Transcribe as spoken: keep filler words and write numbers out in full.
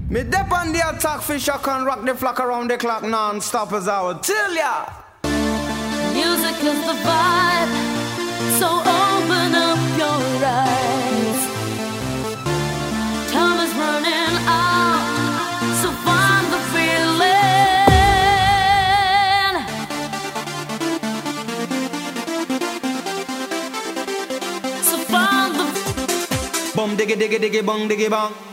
Me dep on the attack, fish I can rock the flock around the clock non-stop as I would tell ya. Music is the vibe, so open up your eyes. Time is running out, so find the feeling. So find the Bum diggy diggy diggy bong diggy bong.